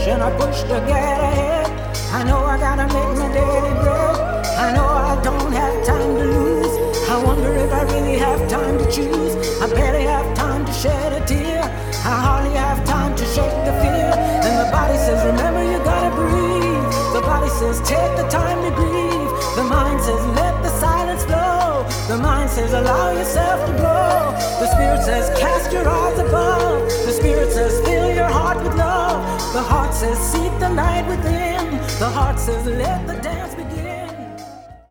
and I push to get ahead. I know I gotta make my daily bread. I know I don't have time to lose. I wonder if I really have time to choose. I barely have time to shed a tear. I hardly have time to shake the fear. And the body says, remember you gotta breathe. The body says, take the time to grieve. The mind says, let the silence flow. The mind says, allow yourself to grow. The spirit says, cast your eyes above. The spirit says, fill your heart with love. The heart says, seek the light within. The heart says, let the dance begin.